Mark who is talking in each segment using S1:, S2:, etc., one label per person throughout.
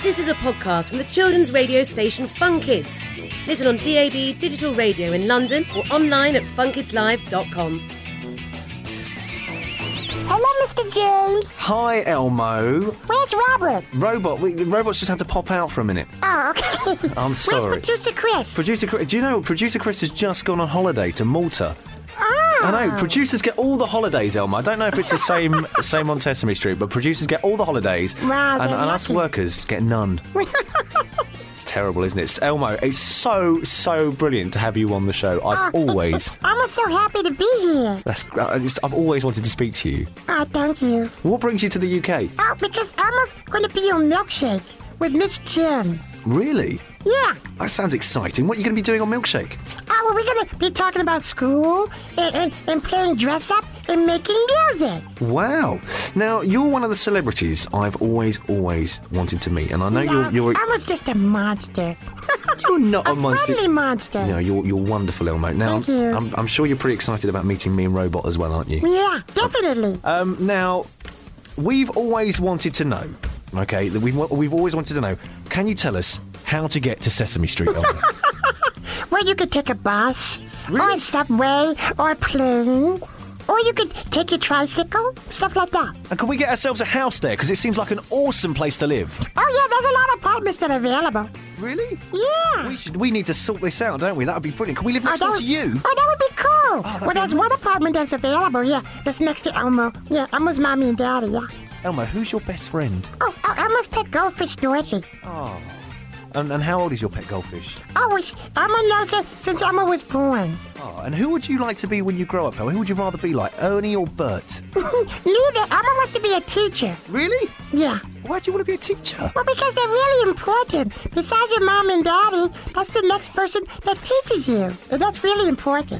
S1: This is a podcast from the children's radio station Fun Kids. Listen on DAB digital radio in London or online at funkidslive.com.
S2: Hello, Mr. James.
S3: Hi, Elmo.
S2: Where's Robert?
S3: Robot's just had to pop out for a minute.
S2: Oh, okay.
S3: I'm sorry.
S2: Where's Producer Chris?
S3: Producer Chris, do you know Producer Chris has just gone on holiday to Malta?
S2: Oh.
S3: I know, producers get all the holidays, Elmo. I don't know if it's the same on Sesame Street, but producers get all the holidays,
S2: Wow,
S3: and
S2: they're
S3: us
S2: lucky.
S3: workers get none. It's terrible, isn't it? Elmo, it's so brilliant to have you on the show.
S2: I'm so happy to be here.
S3: I've always wanted to speak to you.
S2: Oh, thank you.
S3: What brings you to the UK?
S2: Oh, because Emma's going to be on Milkshake with Miss Jen.
S3: Really?
S2: Yeah.
S3: That sounds exciting. What are you going to be doing on Milkshake?
S2: Oh, well, we're going to be talking about school and playing dress up and making music.
S3: Wow. Now, you're one of the celebrities I've always wanted to meet, and I know you're
S2: I was just a monster.
S3: you're not a monster.
S2: Friendly monster.
S3: No, you're wonderful, Elmo. Now,
S2: Thank you.
S3: I'm sure you're pretty excited about meeting me and Robot as well, aren't you?
S2: Yeah, definitely.
S3: Now, we've always wanted to know, okay, that we've always wanted to know, can you tell us how to get to Sesame Street, Elmo?
S2: Well, you could take a bus,
S3: Really?
S2: or a subway, or a plane, or you could take your tricycle, stuff like that.
S3: And can we get ourselves a house there? Because it seems like an awesome place to live.
S2: Oh, yeah, there's a lot of apartments that are available.
S3: Really?
S2: Yeah.
S3: We need to sort this out, don't we? That would be brilliant. Can we live next door to you?
S2: Oh, that would be cool.
S3: that'd
S2: Well,
S3: be
S2: there's one apartment that's available, yeah. That's next to Elmo. Yeah, Elmo's mommy and daddy, yeah.
S3: Elmo, who's your best friend?
S2: Oh, Elmo's pet goldfish, Dorothy.
S3: Oh. And how old is your pet goldfish?
S2: Oh, Elmo knows her since Elmo was born.
S3: Oh, and who would you like to be when you grow up, Elmo? Who would you rather be like, Ernie or Bert?
S2: Neither. Elmo wants to be a teacher.
S3: Really?
S2: Yeah.
S3: Why do you want to be a teacher?
S2: Well, because they're really important. Besides your mom and daddy, that's the next person that teaches you. And that's really important.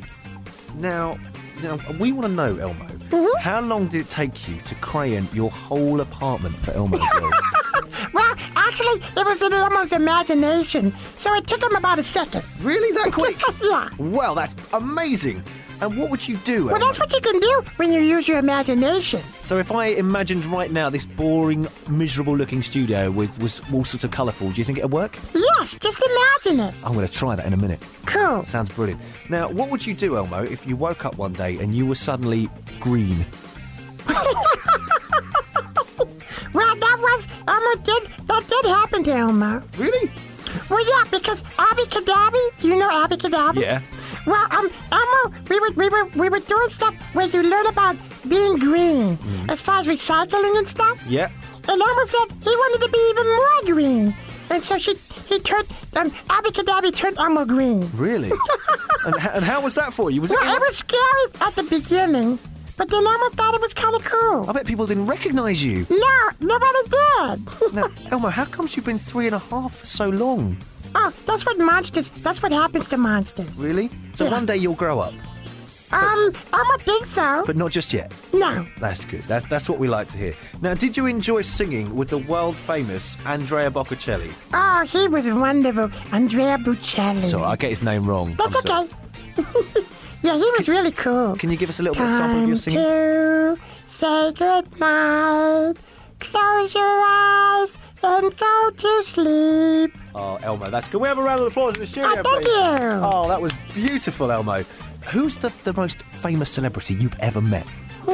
S3: Now, we want to know, Elmo, how long did it take you to crayon your whole apartment for Elmo's world?
S2: Well, actually, it was in Elmo's imagination, so it took him about a second.
S3: Really? That quick?
S2: Yeah.
S3: Well, that's amazing. And what would you do,
S2: Well,
S3: Elmo?
S2: that's what you can do when you use your imagination.
S3: So if I imagined right now this boring, miserable-looking studio was all sorts of colourful, do you think it'd work?
S2: Yes, just imagine it.
S3: I'm going to try that in a minute.
S2: Cool.
S3: Sounds brilliant. Now, what would you do, Elmo, if you woke up one day and you were suddenly green?
S2: Well, that did happen to Elmo.
S3: Really?
S2: Well, yeah, because Abby Cadabby, do you know Abby Cadabby?
S3: Yeah.
S2: Well, Elmo, we were doing stuff where you learn about being green, as far as recycling and stuff.
S3: Yeah.
S2: And Elmo said he wanted to be even more green. And so he turned, Abby Cadabby turned Elmo green.
S3: Really? and how was that for you? Was
S2: Well, it was scary at the beginning, but then Elmo thought it was kind of cool.
S3: I bet people didn't recognise you.
S2: No, nobody did.
S3: Now, Elmo, how comes you've been 3.5 for so long?
S2: Oh, that's what happens to monsters.
S3: Really? So
S2: Yeah.
S3: one day you'll grow up,
S2: I don't think so.
S3: but not just yet.
S2: No.
S3: That's good. That's what we like to hear. Now, did you enjoy singing with the world-famous Andrea Bocelli?
S2: Oh, he was wonderful. Andrea Bocelli.
S3: So I get his name wrong.
S2: That's
S3: I'm sorry.
S2: okay. Yeah, he was really cool.
S3: Can you give us a little bit of sample of your singing?
S2: To say goodnight. Close your eyes and go to sleep.
S3: Oh, Elmo, that's good. We have a round of applause in the studio,
S2: Oh, thank
S3: please.
S2: you.
S3: Oh, that was beautiful, Elmo. Who's the most famous celebrity you've ever met?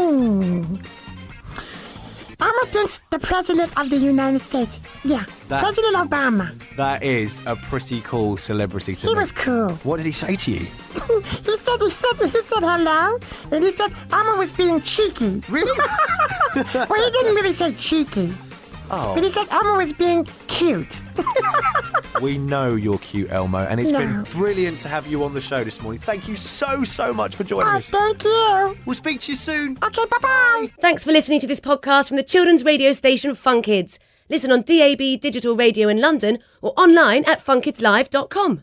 S2: Elmo thinks the President of the United States. Yeah, President Obama.
S3: That is a pretty cool celebrity to
S2: He
S3: meet.
S2: was cool.
S3: What did he say to you?
S2: He said hello, and he said Elmo was being cheeky.
S3: Really?
S2: Well, he didn't really say cheeky, but he
S3: Oh,
S2: said Elmo was being cute.
S3: we know you're cute, Elmo, and it's
S2: No.
S3: been brilliant to have you on the show this morning. Thank you so much for joining
S2: Oh,
S3: us.
S2: thank you.
S3: We'll speak to you soon.
S2: Okay, bye-bye.
S1: Thanks for listening to this podcast from the children's radio station Fun Kids. Listen on DAB digital radio in London or online at funkidslive.com.